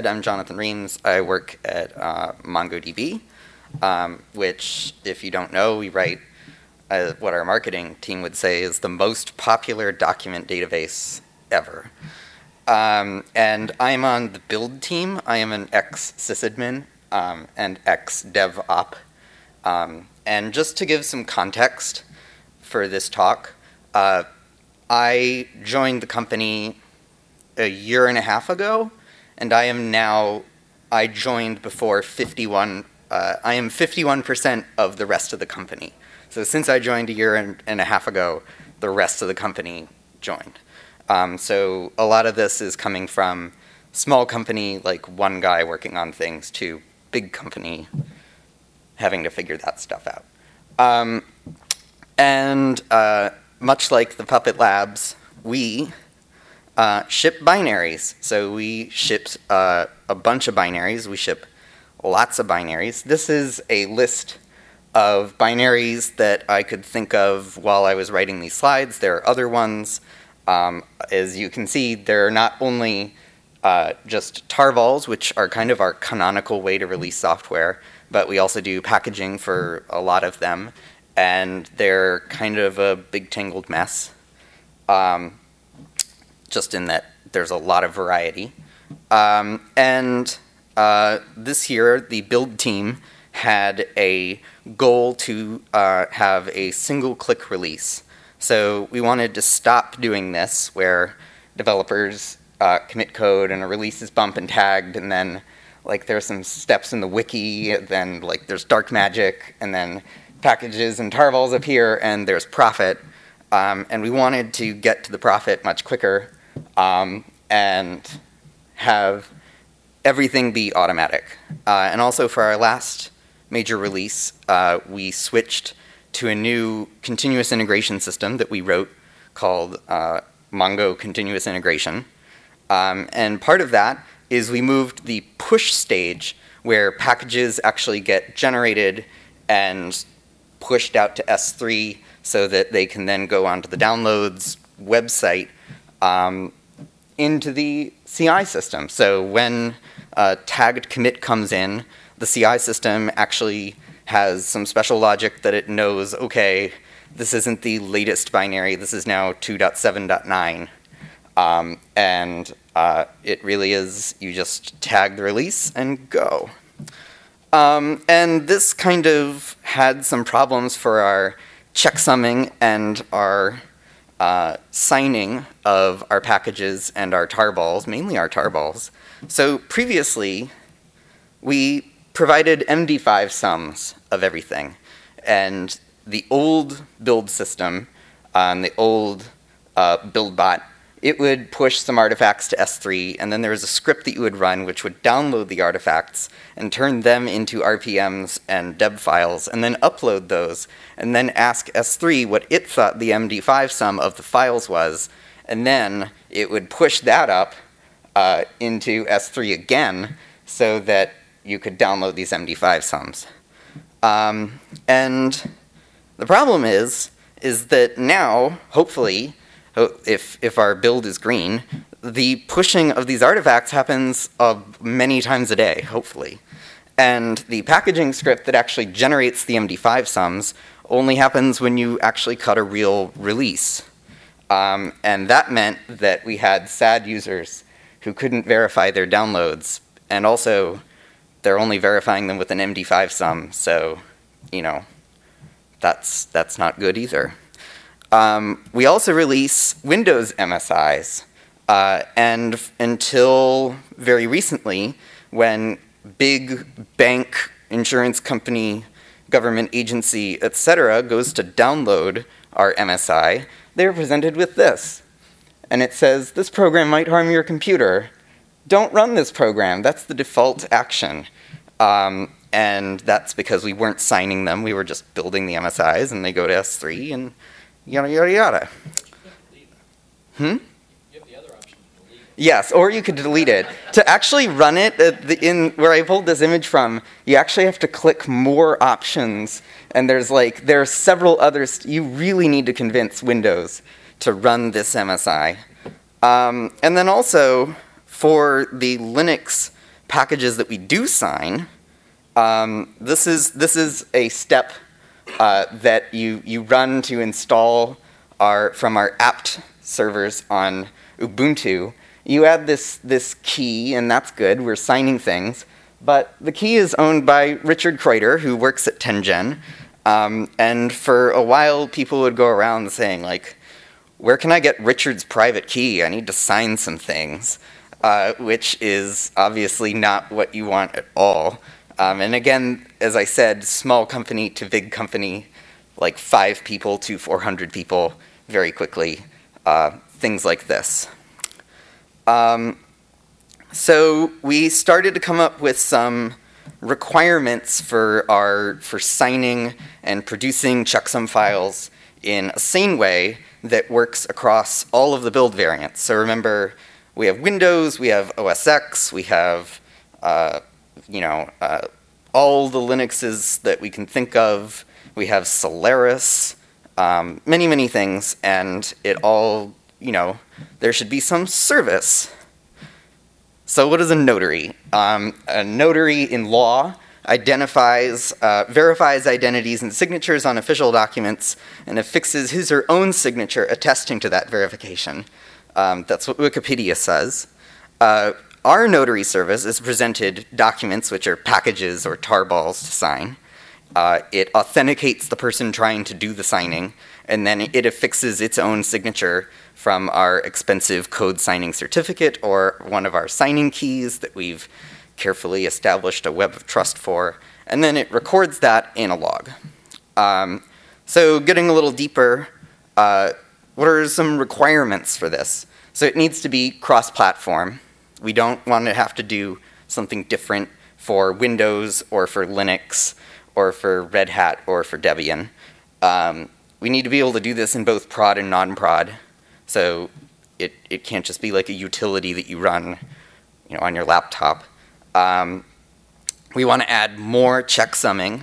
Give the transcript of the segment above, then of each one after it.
but I'm Jonathan Reams. I work at MongoDB, which, if you don't know, we write what our marketing team would say is the most popular document database ever. And I'm on the build team. I am an ex-sysadmin and ex-DevOp. And just to give some context for this talk, I joined the company a year and a half ago, and I joined before 51, I am 51% of the rest of the company. So since I joined a year and a half ago, the rest of the company joined. So a lot of this is coming from small company, like one guy working on things, to big company having to figure that stuff out. And much like the Puppet Labs, we ship binaries. So we ship a bunch of binaries. We ship lots of binaries. This is a list of binaries that I could think of while I was writing these slides. There are other ones. As you can see, there are not only just tarvals, which are kind of our canonical way to release software, but we also do packaging for a lot of them, and they're kind of a big tangled mess, just in that there's a lot of variety. And this year, the build team had a goal to have a single-click release. So we wanted to stop doing this, where developers commit code and a release is bump and tagged, and then like there's some steps in the wiki, and then like there's dark magic, and then packages and tarvals appear, and there's profit. And we wanted to get to the profit much quicker and have everything be automatic. And also for our last major release, we switched to a new continuous integration system that we wrote called Mongo Continuous Integration. And part of that is we moved the push stage, where packages actually get generated and pushed out to S3 so that they can then go onto the downloads website, into the CI system. So when a tagged commit comes in, the CI system actually has some special logic that it knows, okay, this isn't the latest binary, this is now 2.7.9. And it really is, you just tag the release and go. And this kind of had some problems for our checksumming and our signing of our packages and our tarballs, mainly our tarballs. So previously, we provided MD5 sums of everything. And the old build system, the old build bot, it would push some artifacts to S3, and then there was a script that you would run which would download the artifacts and turn them into RPMs and deb files, and then upload those, and then ask S3 what it thought the MD5 sum of the files was, and then it would push that up into S3 again so that you could download these MD5 sums. And the problem is that now, hopefully, if our build is green, the pushing of these artifacts happens many times a day, hopefully. And the packaging script that actually generates the MD5 sums only happens when you actually cut a real release. And that meant that we had sad users who couldn't verify their downloads, and also they're only verifying them with an MD5 sum, so, you know, that's not good either. We also release Windows MSIs, and until very recently, when big bank, insurance company, government agency, etc. goes to download our MSI, they're presented with this. And it says, this program might harm your computer. Don't run this program. That's the default action. And that's because we weren't signing them. We were just building the MSIs, and they go to S3, and yada, yada, yada. You have the other option to delete it. Yes, or you could delete it. To actually run it, where I pulled this image from, you actually have to click more options, and there are several others. You really need to convince Windows to run this MSI. And then also, for the Linux packages that we do sign, this is a step that you run to install from our apt servers on Ubuntu. You add this key, and that's good. We're signing things. But the key is owned by Richard Kreuter, who works at TenGen. And for a while, people would go around saying, like, where can I get Richard's private key? I need to sign some things, which is obviously not what you want at all. And again, as I said, small company to big company, like 5 people to 400 people very quickly, things like this. So we started to come up with some requirements for signing and producing checksum files in a sane way that works across all of the build variants. So remember, we have Windows, we have OS X, we have all the Linuxes that we can think of. We have Solaris, many, many things, and it all, there should be some service. So what is a notary? A notary in law verifies identities and signatures on official documents and affixes his or own signature attesting to that verification. That's what Wikipedia says. Our notary service is presented documents, which are packages or tarballs to sign. It authenticates the person trying to do the signing, and then it affixes its own signature from our expensive code signing certificate or one of our signing keys that we've carefully established a web of trust for, and then it records that in a log. So getting a little deeper, what are some requirements for this? So it needs to be cross-platform. We don't want to have to do something different for Windows or for Linux or for Red Hat or for Debian. We need to be able to do this in both prod and non-prod. So it can't just be like a utility that you run on your laptop. We want to add more checksumming.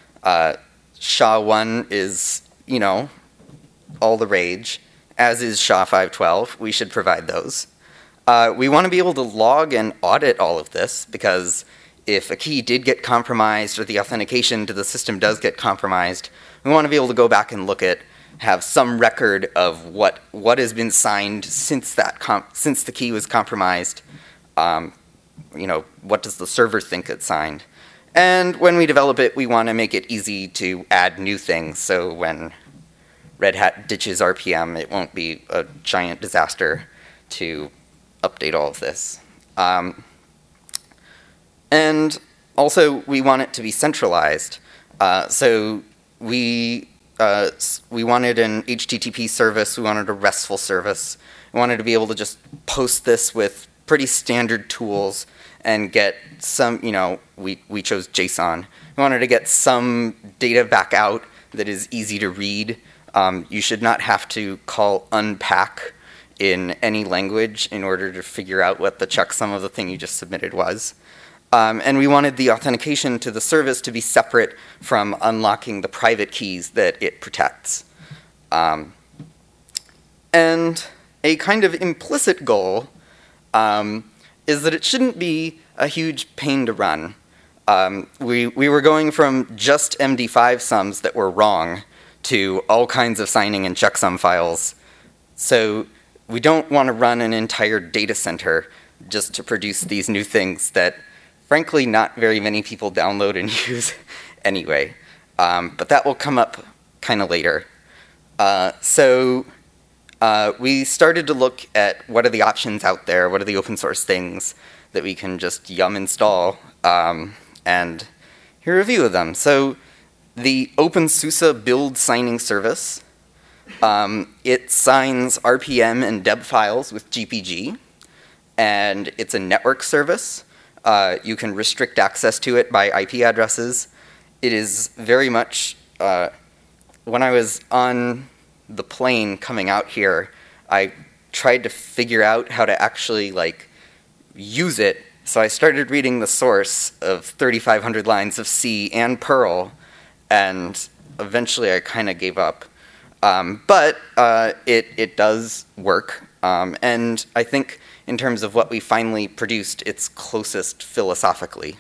SHA-1 is, all the rage, as is SHA-512. We should provide those. We want to be able to log and audit all of this, because if a key did get compromised or the authentication to the system does get compromised, we want to be able to go back and have some record of what has been signed since the key was compromised. What does the server think it signed? And when we develop it, we want to make it easy to add new things. So when Red Hat ditches RPM, it won't be a giant disaster to update all of this. And also, we want it to be centralized. So we wanted an HTTP service. We wanted a RESTful service. We wanted to be able to just post this with pretty standard tools and get some, we chose JSON. We wanted to get some data back out that is easy to read. You should not have to call unpack in any language in order to figure out what the checksum of the thing you just submitted was. And we wanted the authentication to the service to be separate from unlocking the private keys that it protects. And a kind of implicit goal is that it shouldn't be a huge pain to run. We were going from just MD5 sums that were wrong to all kinds of signing and checksum files. So we don't want to run an entire data center just to produce these new things that, frankly, not very many people download and use anyway. But that will come up kind of later. So we started to look at what are the options out there, what are the open source things that we can just yum install, and here are a few of them. So the OpenSUSE build signing service, it signs RPM and DEB files with GPG, and it's a network service. You can restrict access to it by IP addresses. It is very much, when I was on the plane coming out here, I tried to figure out how to actually use it. So I started reading the source of 3,500 lines of C and Perl, and eventually I kind of gave up. But it does work, and I think in terms of what we finally produced, it's closest philosophically.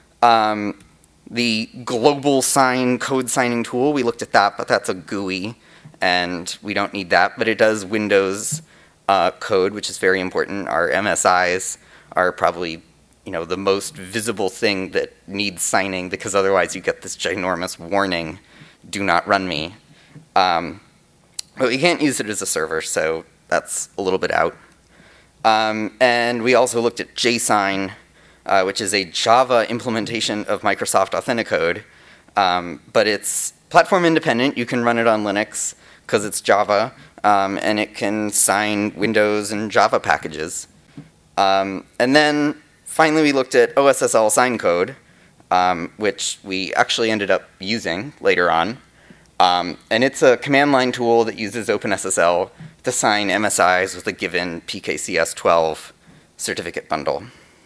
The global sign code signing tool, we looked at that, but that's a GUI, and we don't need that. But it does Windows code, which is very important. Our MSIs are probably the most visible thing that needs signing, because otherwise you get this ginormous warning, do not run me. But we can't use it as a server, so that's a little bit out. And we also looked at JSign, which is a Java implementation of Microsoft Authenticode, but it's platform independent. You can run it on Linux because it's Java, and it can sign Windows and Java packages. And then finally we looked at OSSL sign code, which we actually ended up using later on. And it's a command line tool that uses OpenSSL to sign MSIs with a given PKCS12 certificate bundle.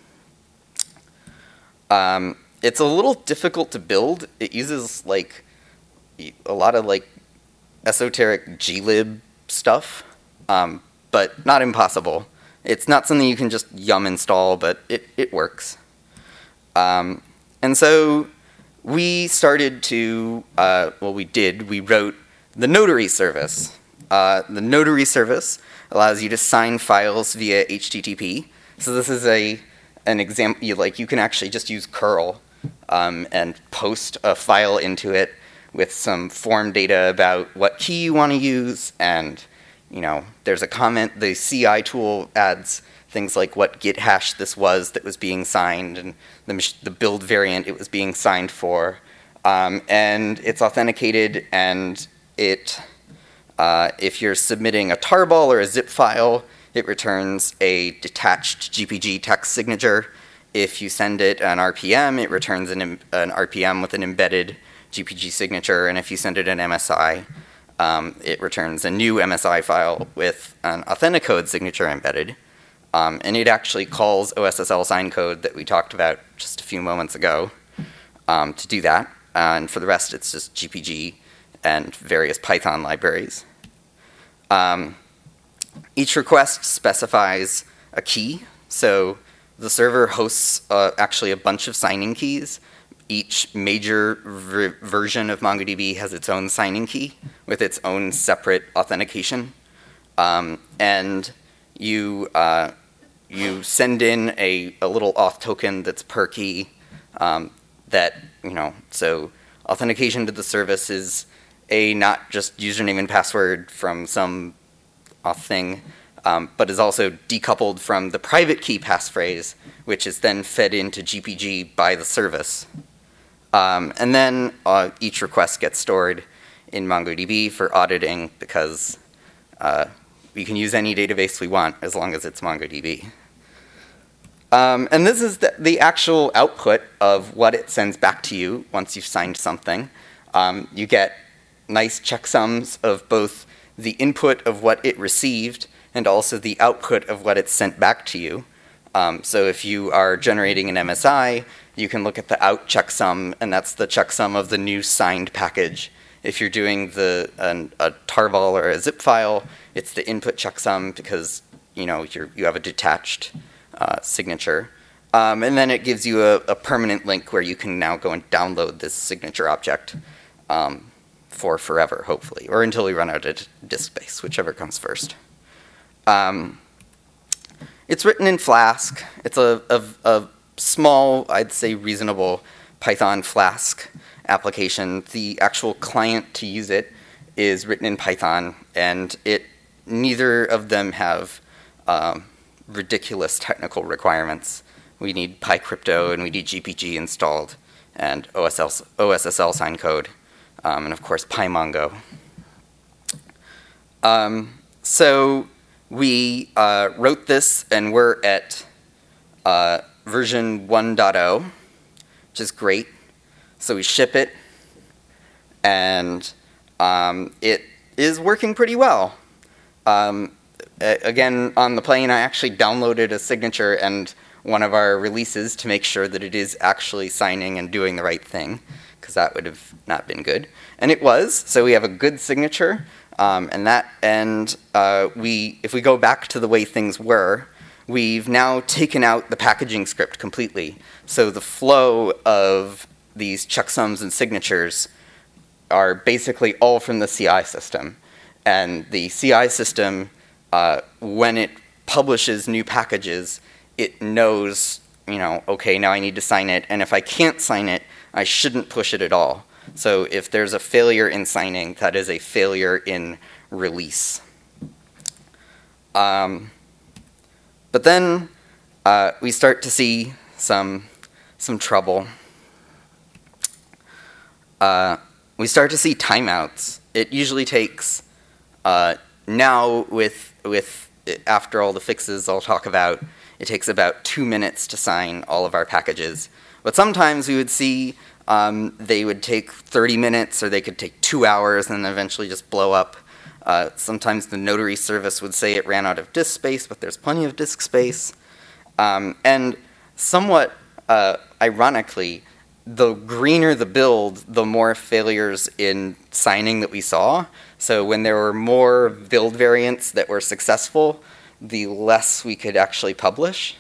It's a little difficult to build. It uses a lot of esoteric glib stuff, but not impossible. It's not something you can just yum install, but it works. And so we started to, we wrote the Notary service. The Notary service allows you to sign files via HTTP. So this is an example. You can actually just use curl and post a file into it with some form data about what key you want to use, and there's a comment. The CI tool adds things like what git hash this was that was being signed, and the build variant it was being signed for, and it's authenticated. And if you're submitting a tarball or a zip file, it returns a detached GPG text signature. If you send it an RPM, it returns an RPM with an embedded GPG signature, and if you send it an MSI, it returns a new MSI file with an Authenticode signature embedded. And it actually calls OSSL sign code that we talked about just a few moments ago to do that. And for the rest, it's just GPG and various Python libraries. Each request specifies a key. So the server hosts actually a bunch of signing keys. Each major version of MongoDB has its own signing key with its own separate authentication. And you send in a little auth token that's per key so authentication to the service is not just username and password from some auth thing, but is also decoupled from the private key passphrase, which is then fed into GPG by the service. And then each request gets stored in MongoDB for auditing, because we can use any database we want as long as it's MongoDB. And this is the actual output of what it sends back to you once you've signed something. You get nice checksums of both the input of what it received and also the output of what it sent back to you. So if you are generating an MSI, you can look at the out checksum, and that's the checksum of the new signed package. If you're doing a tarball or a zip file, it's the input checksum, because you have a detached signature. And then it gives you a permanent link where you can now go and download this signature object for forever, hopefully, or until we run out of disk space, whichever comes first. It's written in Flask. It's a small, I'd say reasonable Python Flask application. The actual client to use it is written in Python, and neither of them have ridiculous technical requirements. We need PyCrypto and we need GPG installed, and OSSL sign code, and of course PyMongo. So we wrote this, and we're at version 1.0, which is great. So we ship it, and it is working pretty well. Again, on the plane, I actually downloaded a signature and one of our releases to make sure that it is actually signing and doing the right thing, because that would have not been good. And it was, so we have a good signature. If we go back to the way things were, we've now taken out the packaging script completely. So the flow of these checksums and signatures are basically all from the CI system. And the CI system, when it publishes new packages, it knows, okay, now I need to sign it, and if I can't sign it, I shouldn't push it at all. So if there's a failure in signing, that is a failure in release. But then we start to see some trouble. We start to see timeouts. It usually takes, now with after all the fixes I'll talk about, it takes about 2 minutes to sign all of our packages. But sometimes we would see they would take 30 minutes, or they could take 2 hours and then eventually just blow up. Sometimes the notary service would say it ran out of disk space, but there's plenty of disk space. And somewhat ironically, the greener the build, the more failures in signing that we saw. So when there were more build variants that were successful, the less we could actually publish.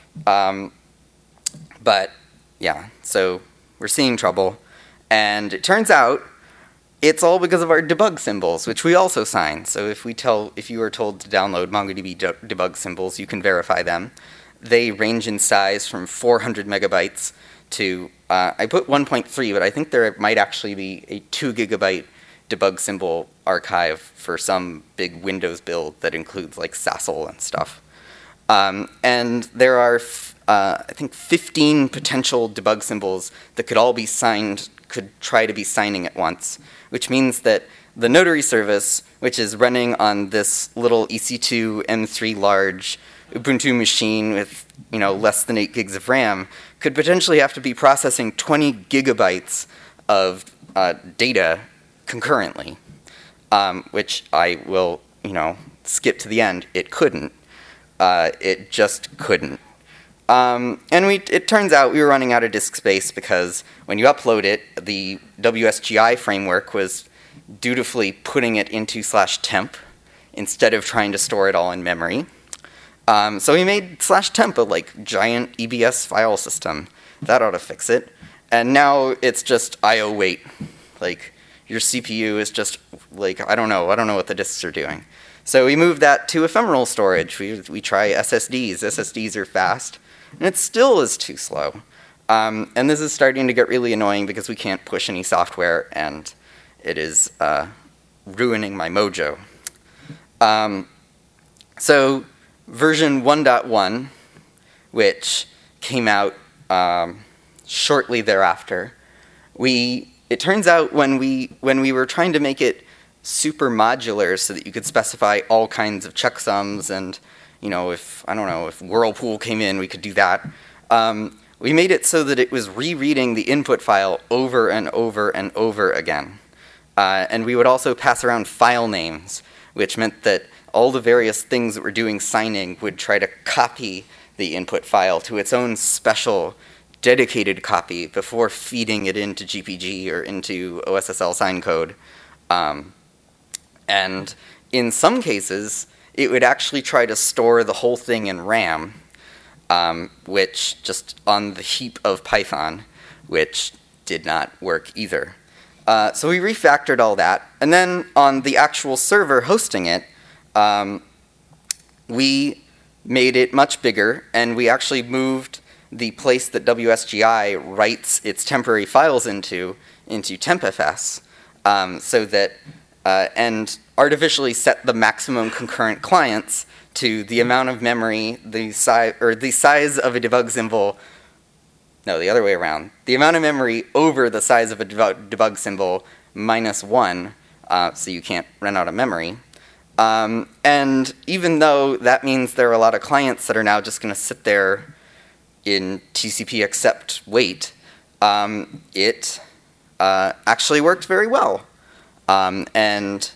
But yeah, so we're seeing trouble. And it turns out it's all because of our debug symbols, which we also sign. So if you are told to download MongoDB debug symbols, you can verify them. They range in size from 400 megabytes to, I put 1.3, but I think there might actually be a 2 gigabyte debug symbol archive for some big Windows build that includes like Sassel and stuff. And there are, I think, 15 potential debug symbols that could all be signed, could try to be signing at once, which means that the notary service, which is running on this little EC2 M3 large Ubuntu machine with less than 8 gigs of RAM, could potentially have to be processing 20 gigabytes of data concurrently, which I will skip to the end. It couldn't. It just couldn't. And it turns out we were running out of disk space because when you upload it, the WSGI framework was dutifully putting it into /temp instead of trying to store it all in memory. So we made /temp a giant EBS file system. That ought to fix it. And now it's just IO wait. Your CPU is just I don't know what the disks are doing. So we moved that to ephemeral storage. We try SSDs. SSDs are fast, and it still is too slow. And this is starting to get really annoying because we can't push any software, and it is ruining my mojo. So version 1.1, which came out shortly thereafter, it turns out when we were trying to make it super modular so that you could specify all kinds of checksums, and if Whirlpool came in, we could do that. We made it so that it was rereading the input file over and over and over again. And we would also pass around file names, which meant that all the various things that were doing signing would try to copy the input file to its own special dedicated copy before feeding it into GPG or into OSSL sign code. And in some cases, it would actually try to store the whole thing in RAM, which just on the heap of Python, which did not work either. So we refactored all that, and then on the actual server hosting it, we made it much bigger, and we actually moved the place that WSGI writes its temporary files into TempFS, so that and artificially set the maximum concurrent clients to the amount of memory, the size of a debug symbol. No, the other way around. The amount of memory over the size of a debug symbol minus 1, so you can't run out of memory. And even though that means there are a lot of clients that are now just going to sit there in TCP accept wait, it actually worked very well. And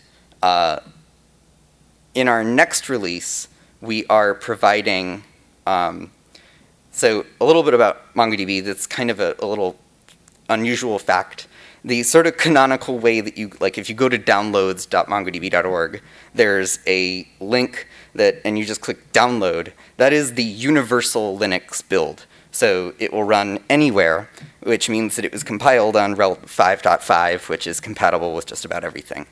in our next release, we are providing, so a little bit about MongoDB. That's kind of a little unusual fact. The sort of canonical way that you, like if you go to downloads.mongodb.org, there's a link that, and you just click download. That is the universal Linux build. So it will run anywhere, which means that it was compiled on RHEL 5.5, which is compatible with just about everything.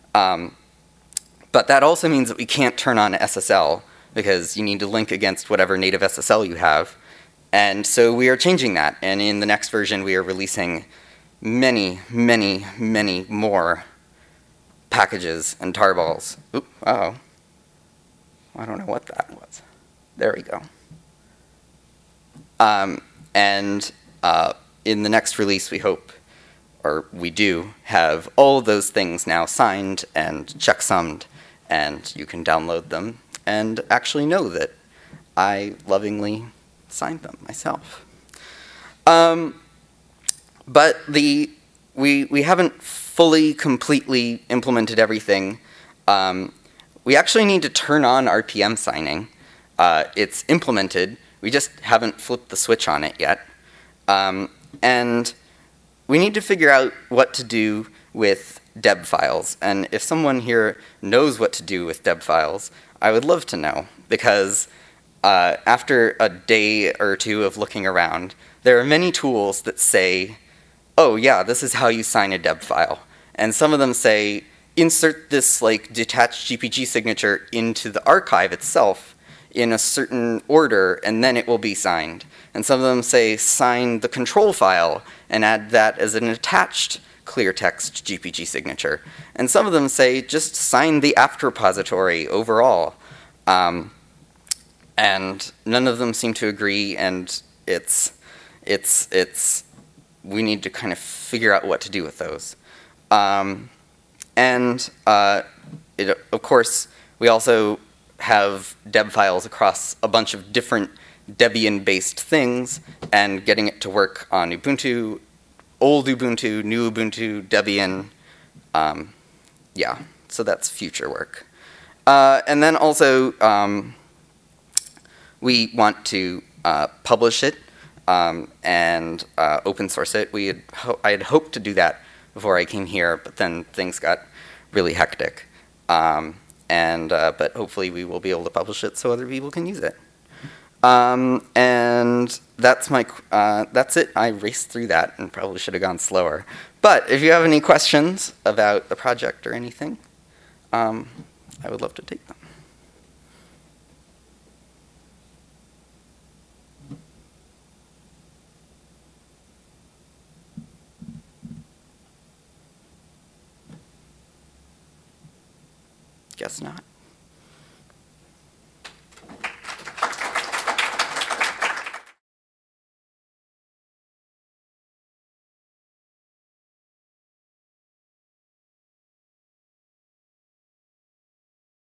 But that also means that we can't turn on SSL, because you need to link against whatever native SSL you have. And so we are changing that, and in the next version we are releasing many, many, many more packages and tarballs. Oop, uh-oh. I don't know what that was. There we go. And in the next release we hope, or we do, have all of those things now signed and checksummed, and you can download them and actually know that I lovingly signed them myself. But we haven't fully, completely implemented everything. We actually need to turn on RPM signing. It's implemented. We just haven't flipped the switch on it yet. And we need to figure out what to do with deb files. And if someone here knows what to do with deb files, I would love to know, because after a day or two of looking around, there are many tools that say, oh yeah, this is how you sign a deb file. And some of them say, insert this like detached GPG signature into the archive itself in a certain order, and then it will be signed. And some of them say, sign the control file and add that as an attached clear text GPG signature. And some of them say, just sign the apt repository overall. And none of them seem to agree, and we need to kind of figure out what to do with those. Of course, we also have deb files across a bunch of different Debian-based things, and getting it to work on Ubuntu, old Ubuntu, new Ubuntu, Debian. Yeah, so that's future work. And then also, we want to publish it and open source it. I had hoped to do that before I came here, but then things got really hectic. But hopefully we will be able to publish it so other people can use it. And that's it. I raced through that and probably should have gone slower. But if you have any questions about the project or anything, I would love to take them. Guess not.